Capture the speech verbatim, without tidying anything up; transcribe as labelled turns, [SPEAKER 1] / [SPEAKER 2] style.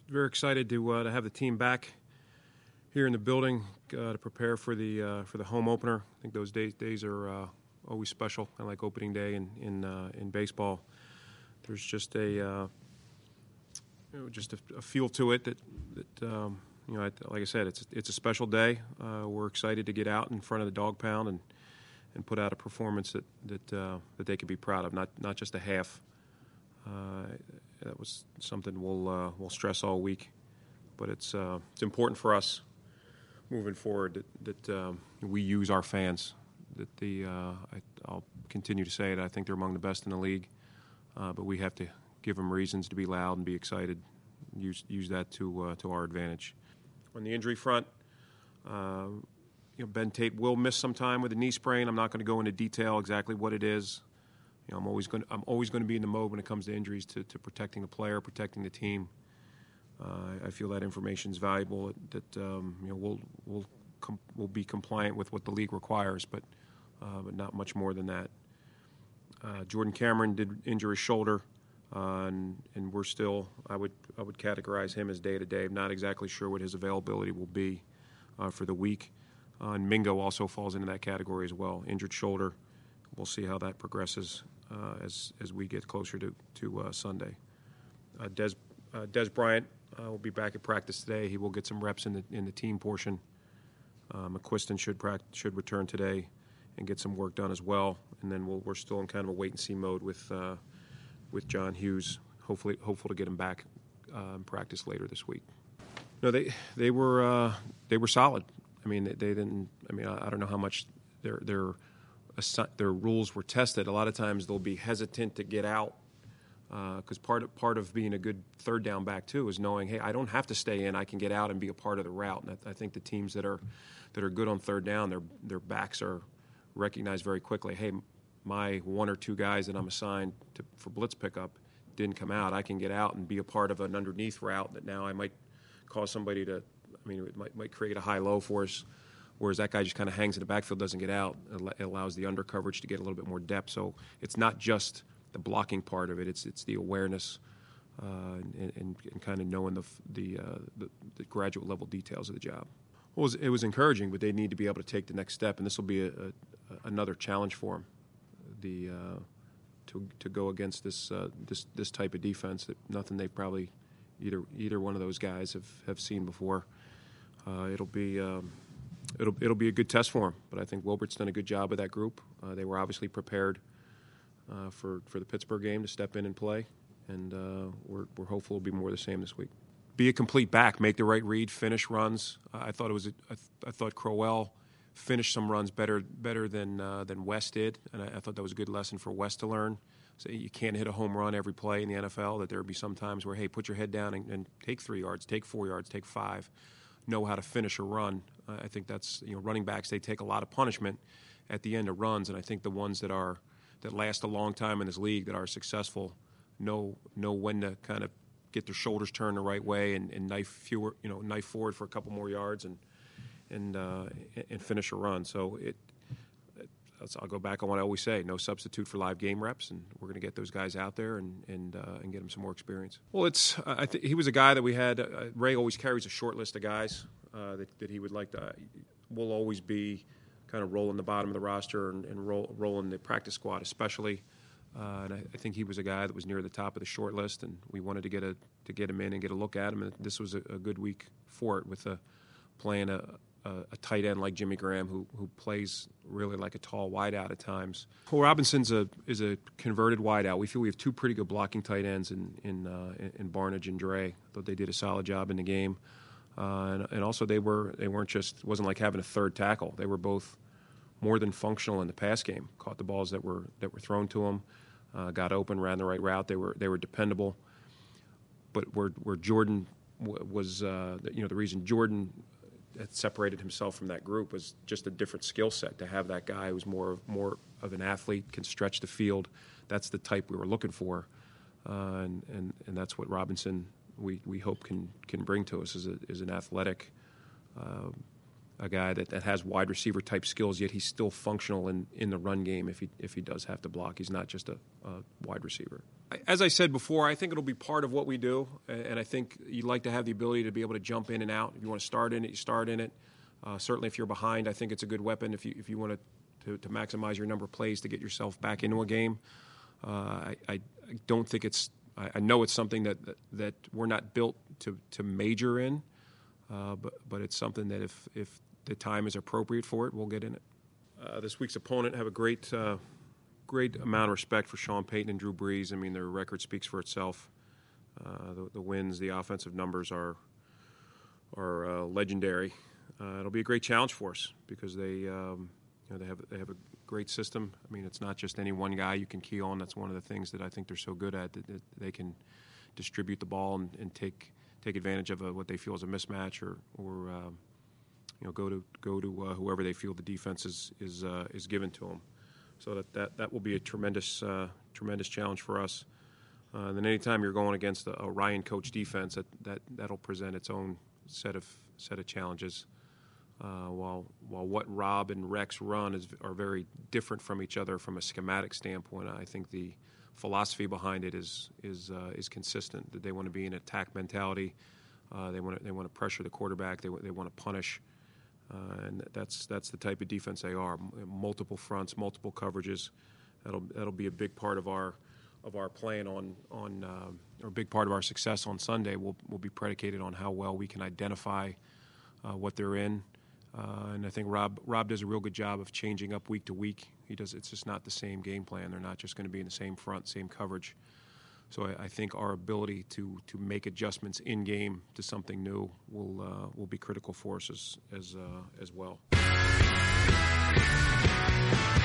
[SPEAKER 1] very excited to uh, to have the team back here in the building uh, to prepare for the uh, for the home opener. I think those days days are uh, always special, kind of like opening day in in uh, in baseball. There's just a uh, you know, just a, a feel to it that that um, you know, like I said, it's it's a special day. Uh, we're excited to get out in front of the dog pound and and put out a performance that that uh, that they can be proud of, not not just a half. Uh, that was something we'll uh, we'll stress all week, but it's uh, it's important for us moving forward that, that um, we use our fans. That the uh, I, I'll continue to say it. I think they're among the best in the league, uh, but we have to give them reasons to be loud and be excited. Use use that to uh, to our advantage. On the injury front, uh, you know, Ben Tate will miss some time with a knee sprain. I'm not going to go into detail exactly what it is. You know, I'm always going. I'm always going to be in the mode when it comes to injuries, to, to protecting the player, protecting the team. Uh, I feel that information is valuable. That um, you know, we'll we'll com- we'll be compliant with what the league requires, but uh, but not much more than that. Uh, Jordan Cameron did injure his shoulder, uh, and and we're still. I would I would categorize him as day to day. I'm not exactly sure what his availability will be uh, for the week. Uh, and Mingo also falls into that category as well. Injured shoulder. We'll see how that progresses uh, as as we get closer to to uh, Sunday. Uh, Des uh, Des Bryant uh, will be back at practice today. He will get some reps in the in the team portion. Uh, McQuiston should pract- should return today and get some work done as well. And then we'll, we're still in kind of a wait and see mode with uh, with John Hughes. Hopefully, hopeful to get him back uh, in practice later this week. No, they they were uh, they were solid. I mean, they, they didn't. I mean, I, I don't know how much their their their rules were tested. A lot of times they'll be hesitant to get out because uh, part of, part of being a good third down back too is knowing, hey, I don't have to stay in. I can get out and be a part of the route. And I, I think the teams that are that are good on third down, their their backs are recognized very quickly. Hey, my one or two guys that I'm assigned to, for blitz pickup didn't come out. I can get out and be a part of an underneath route that now I might cause somebody to. I mean, it might might create a high-low for us. Whereas that guy just kind of hangs in the backfield, doesn't get out. It allows the under coverage to get a little bit more depth. So it's not just the blocking part of it; it's it's the awareness uh, and, and, and kind of knowing the the, uh, the the graduate level details of the job. Well, it was, it was encouraging, but they need to be able to take the next step, and this will be a, a, another challenge for them. The uh, to to go against this uh, this this type of defense that nothing they probably either either one of those guys have, have seen before. Uh, it'll be. Um, It'll it'll be a good test for him, but I think Wilbert's done a good job with that group. Uh, they were obviously prepared uh, for for the Pittsburgh game to step in and play, and uh, we're we're hopeful it'll be more the same this week. Be a complete back, make the right read, finish runs. Uh, I thought it was a, I, th- I thought Crowell finished some runs better better than uh, than West did, and I, I thought that was a good lesson for West to learn. So you can't hit a home run every play in the N F L. That there would be some times where, hey, put your head down and, and take three yards, take four yards, take five. Know how to finish a run. Uh, I think that's, you know, running backs, they take a lot of punishment at the end of runs, and I think the ones that are that last a long time in this league, that are successful, know know when to kind of get their shoulders turned the right way and, and knife fewer, you know, knife forward for a couple more yards and and uh, and finish a run. So it, it I'll go back on what I always say: no substitute for live game reps, and we're going to get those guys out there and and uh, and get them some more experience. Well, it's I think he was a guy that we had. Uh, Ray always carries a short list of guys uh, that that he would like to. Uh, will always be kind of rolling the bottom of the roster and, and roll, rolling the practice squad, especially. Uh, and I, I think he was a guy that was near the top of the short list, and we wanted to get a to get him in and get a look at him. And this was a, a good week for it, with a, playing a. A, a tight end like Jimmy Graham, who who plays really like a tall wideout at times. Well, Robinson's a is a converted wideout. We feel we have two pretty good blocking tight ends in in uh, in Barnidge and Dre. Thought they did a solid job in the game, uh, and, and also they were they weren't just it wasn't like having a third tackle. They were both more than functional in the pass game. Caught the balls that were that were thrown to them, uh, got open, ran the right route. They were they were dependable. But where where Jordan was, uh, you know, the reason Jordan that separated himself from that group was just a different skill set. To have that guy who's more more of an athlete, can stretch the field, that's the type we were looking for, uh, and, and and that's what Robinson we, we hope can can bring to us is a, is an athletic, uh, a guy that, that has wide receiver type skills, yet he's still functional in, in the run game if he if he does have to block. He's not just a, a wide receiver. As I said before, I think it'll be part of what we do, and I think you'd like to have the ability to be able to jump in and out. If you want to start in it, you start in it. Uh, certainly if you're behind, I think it's a good weapon if you if you want to, to, to maximize your number of plays to get yourself back into a game. Uh, I, I, I don't think it's I, I know it's something that, that, that we're not built to, to major in, uh, but, but it's something that if, if the time is appropriate for it, we'll get in it. Uh, this week's opponent have a great uh, great amount of respect for Sean Payton and Drew Brees. I mean, their record speaks for itself. Uh, the, the wins, the offensive numbers are are uh, legendary. Uh, it'll be a great challenge for us because they um, you know, they have they have a great system. I mean, it's not just any one guy you can key on. That's one of the things that I think they're so good at, that, that they can distribute the ball and, and take take advantage of a, what they feel is a mismatch, or or um, you know go to go to uh, whoever they feel the defense is is uh, is given to them. So that, that, that will be a tremendous uh, tremendous challenge for us. Uh, and then anytime you're going against a, a Ryan coach defense, that, that that'll present its own set of set of challenges. Uh, while while what Rob and Rex run is are very different from each other from a schematic standpoint, I think the philosophy behind it is is uh, is consistent. That they want to be an attack mentality. Uh, they want to, they want to pressure the quarterback. They they want to punish, uh, and that's that's the type of defense they are. Multiple fronts, multiple coverages. That'll that'll be a big part of our of our plan on on um, or a big part of our success on Sunday. Will will be predicated on how well we can identify uh, what they're in. Uh, and I think Rob Rob does a real good job of changing up week to week. He does. It's just not the same game plan. They're not just going to be in the same front, same coverage. So I, I think our ability to to make adjustments in game to something new will uh, will be critical for us as as uh, as well.